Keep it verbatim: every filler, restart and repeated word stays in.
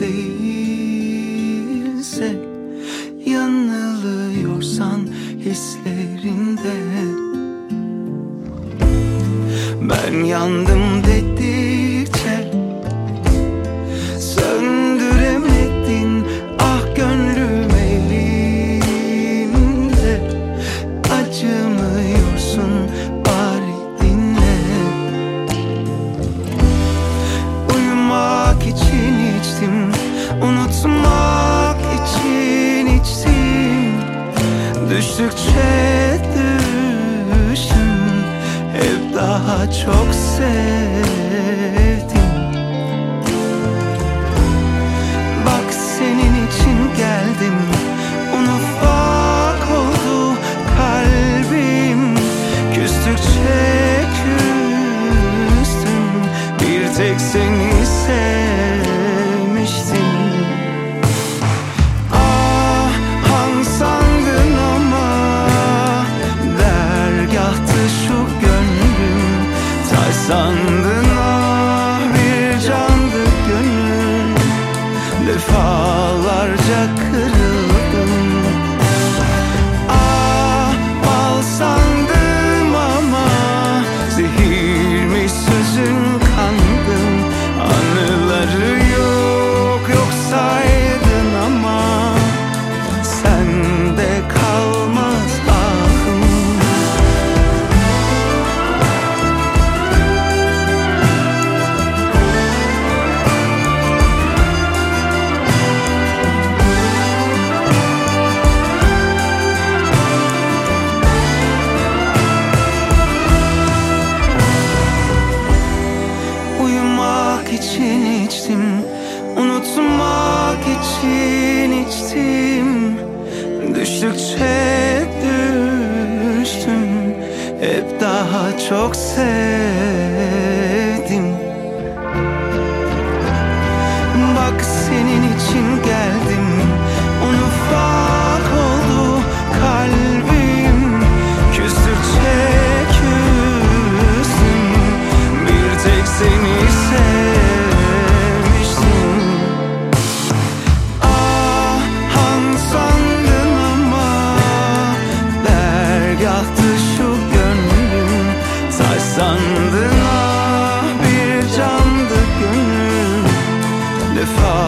değilse, yanılıyorsan hislerinde. Ben yandım dedikçe söndüremedin ah gönlüm elinde. Acımıyorsun bari dinle. Uyumak için içtim, unutmak için içtim. Düştükçe düştüm, hep daha çok sevdim. Bak senin için geldim, un ufak oldu kalbim. Küstükçe küstüm, bir tek seni sevmiştim. Ah han sandın ama dergahtı şu gönlüm. Taş sandın ah bir candı gönül. Defalarca kırıldım. Ah bal sandım ama zehirmiş sözün, kandım. Anıları yok yok saydın ama sende kalmaz ahım. Uyumak için içtim, unutmak için içtim. Düştükçe düştüm, hep daha çok sevdim. Bak senin için geldim, un ufak oldu kalbim. Küstükçe küstüm, bir tek seni sevmiştim. Ah han sandın ama dergahtı şu gönlüm. Taş sandın ah bir candı gönül. Defa